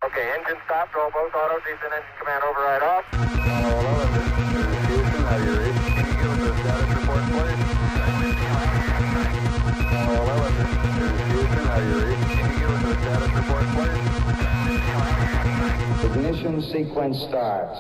Okay, engine stop, roll both autos, descent engine command override off. Hello, this is Houston. How do you read? Can you give us a status report, please? Hello, this is Houston. How do you read? Can you give us a status report, please? Ignition sequence starts.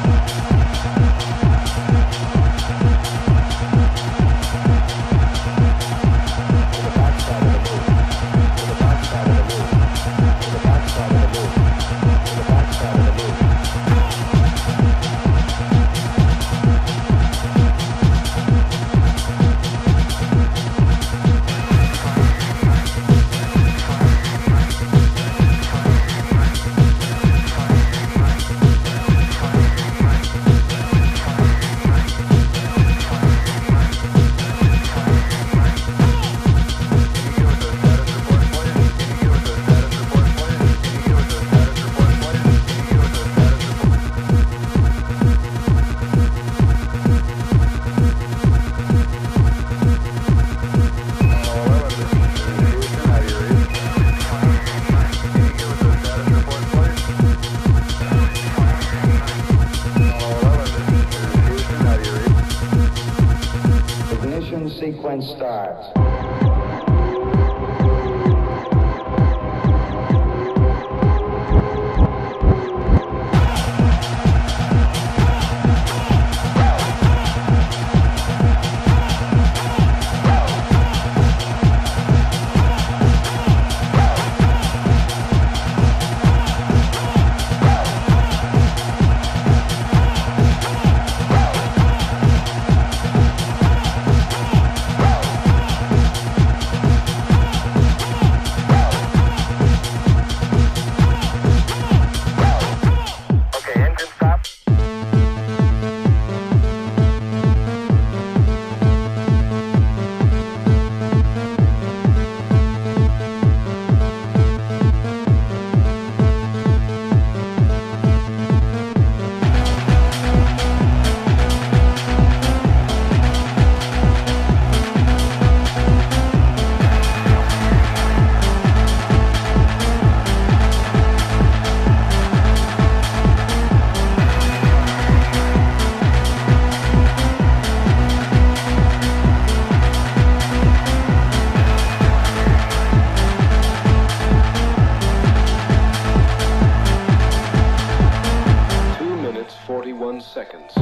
Sequence starts. Seconds.